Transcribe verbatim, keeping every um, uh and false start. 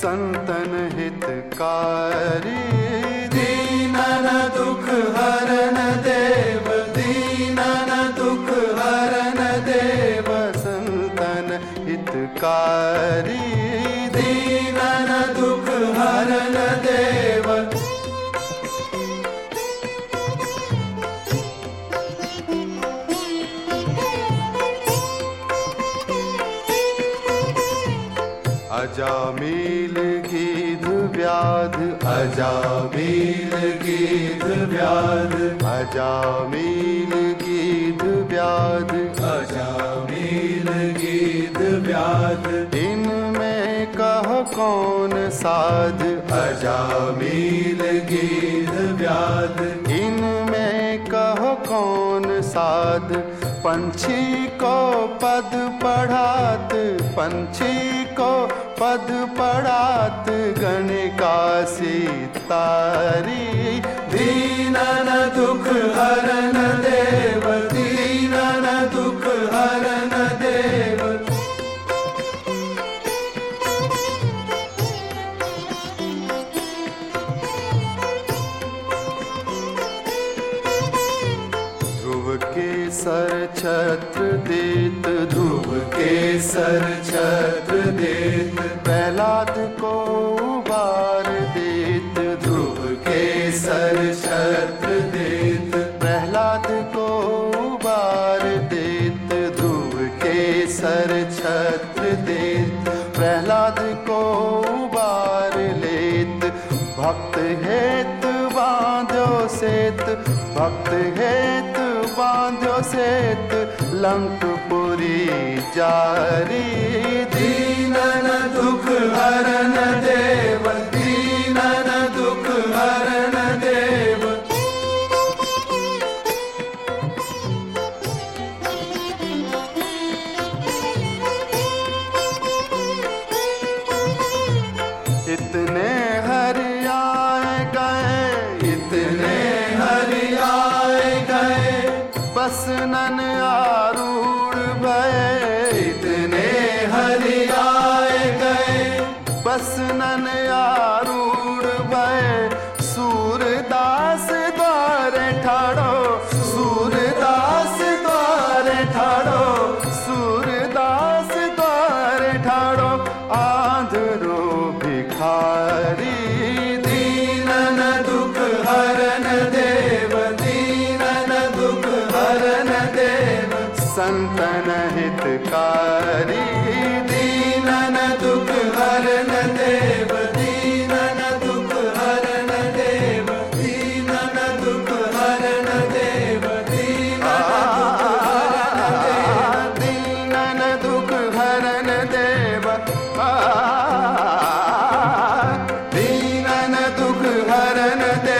संतन हितकारी, दीनन दुख हरन देव, दीनन दुख हरन देव, संतन हितकारी, दीनन दुख हरन देव। अजामिल गीध व्याध, अजामिल गीध व्याध, अजामिल गीध व्याध, अजामिल गीध व्याध, इनमें कह कौन साध, अजामिल गीध व्याध, इनमें कह कौन साध। पंछी को पद पढ़ात, पंछी को पद पढ़ात, गणिका सितारी, दीनन दुख हरन देव, दीनन दुख हरन देव। ध्रुव के सर छत्र देत, ध्रुव के सर छत्र देत, प्रहलाद को उबार देत, ध्रुव के सर छत्र देत, प्रहलाद को उबार देत, ध्रुव के सर छत्र देत, प्रहलाद को उबार लेत। भक्त हेत बांधो सेत, भक्त हेत बांधो सेत, लंकपुरी जारी, दीनन दुख हरन देव, दीनन दुख हरन देव। इतने हरियाए गए, इतने हरियाए गए, बसनन आरूढ़ भये, इतने हरियाए गए, बसनन आरूढ़ भये। सूरदास द्वारे ठाड़ो, सूरदास द्वारे ठाड़ो, सूरदास द्वारे ठाड़ो, आंधरो भिखारी, दीनन दुख हरन देव, दीनन दुख हरन देव। संतन हितकारी, दीनन दुख हरन देव, दीनन दुख हरन देव, दीनन दुख हरन देव, दीनन दुख हरन देव, दीनन दुख हरन देव, दीनन दुख हरन देव।